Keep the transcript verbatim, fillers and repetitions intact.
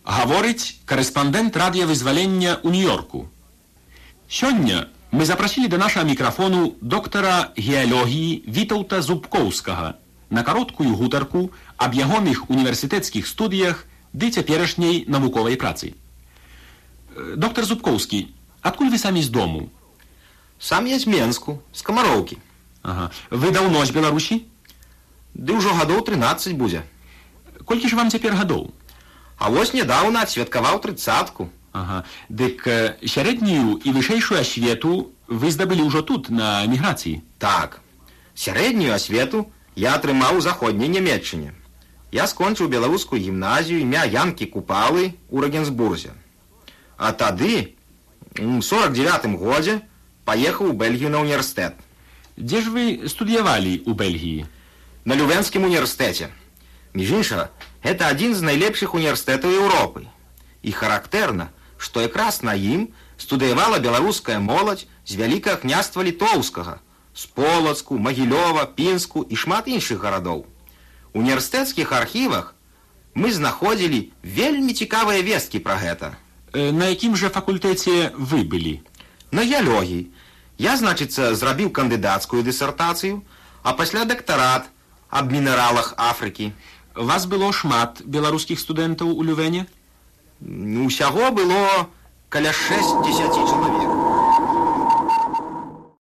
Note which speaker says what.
Speaker 1: Гаворыць корэспандэнт радыёвызвалення ў Нью-Йорку. Сёння мы запрасілі да нашага мікрафону доктара геалогіі Вітаўта Зубкоўскага на кароткую гутарку аб ягоных універсітэцкіх студыях ды цяперашняй навуковай працы. Доктор Зубкоўскі, адкуль вы самі з дому?
Speaker 2: Сам я з Менску, з Камароўкі.
Speaker 1: Ага. Вы даўно з Беларусі?
Speaker 2: Ды ўжо гадоў трынаццаць будзе.
Speaker 1: Колькі ж вам цяпер гадоў?
Speaker 2: А вось нядаўна адсвяткаваў трыццатку.
Speaker 1: Ага. Дык сярэднюю і вышэйшую асвету вы здабылі ўжо тут, на эміграцыі?
Speaker 2: Так. Сярэднюю асвету я атрымаў у заходняй Нямецчыне. Я скончыў беларускую гімназію імя Янкі Купалы ў Рэгенсбурзе. А тады, у сорок дзевятым годзе, паехаў у Бельгію на універсітэт.
Speaker 1: Дзе ж вы студыявалі ў Бельгіі?
Speaker 2: На Лювенскім універсітэце. Між іншага, гэта адзін з найлепшых універсітэтаў Еўропы. І характэрна, што якраз на ім студыявала беларуская моладзь з вялікага княства літоўскага, з Полацку, Магілёва, Пінску і шмат іншых гарадоў. У універсітэцкіх архівах мы знаходзілі вельмі цікавыя весткі пра гэта.
Speaker 1: Э, на якім жа факультэце вы былі?
Speaker 2: На геалогіі. Я, значыцца, зрабіў кандыдацкую дысертацыю, а пасля дактарат аб мінералах Афрыкі.
Speaker 1: Вас было шмат беларускіх студэнтаў у Лювене?
Speaker 2: Усяго было каля шэсцьдзесяці чалавек.